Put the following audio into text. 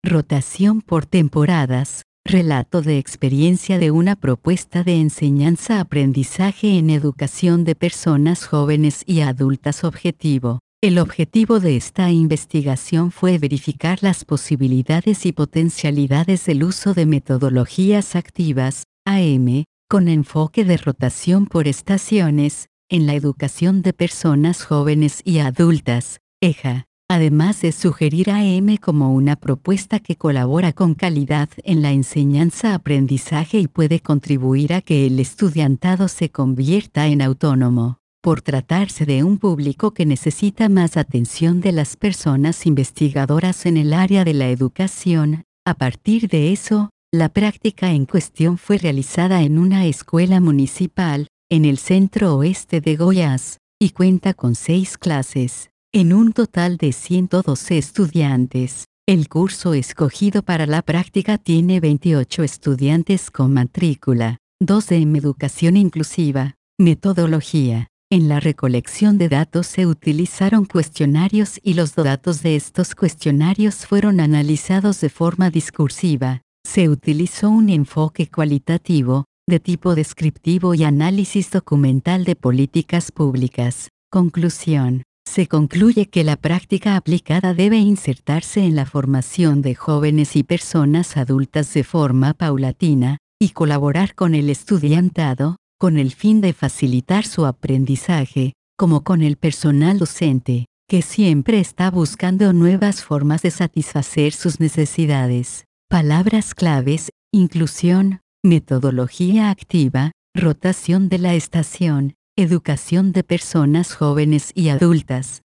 Rotación por temporadas. Relato de experiencia de una propuesta de enseñanza-aprendizaje en educación de personas jóvenes y adultas. Objetivo. El objetivo de esta investigación fue verificar las posibilidades y potencialidades del uso de metodologías activas, AM, con enfoque de rotación por estaciones, en la educación de personas jóvenes y adultas, EJA. Además de sugerir AM como una propuesta que colabora con calidad en la enseñanza-aprendizaje y puede contribuir a que el estudiantado se convierta en autónomo. Por tratarse de un público que necesita más atención de las personas investigadoras en el área de la educación, a partir de eso, la práctica en cuestión fue realizada en una escuela municipal, en el centro oeste de Goiás, y cuenta con 6 clases. En un total de 112 estudiantes, el curso escogido para la práctica tiene 28 estudiantes con matrícula, 12 en educación inclusiva. Metodología. En la recolección de datos se utilizaron cuestionarios y los datos de estos cuestionarios fueron analizados de forma discursiva. Se utilizó un enfoque cualitativo, de tipo descriptivo y análisis documental de políticas públicas. Conclusión. Se concluye que la práctica aplicada debe insertarse en la formación de jóvenes y personas adultas de forma paulatina, y colaborar con el estudiantado, con el fin de facilitar su aprendizaje, como con el personal docente, que siempre está buscando nuevas formas de satisfacer sus necesidades. Palabras claves: inclusión, metodología activa, rotación de la estación, educación de personas jóvenes y adultas.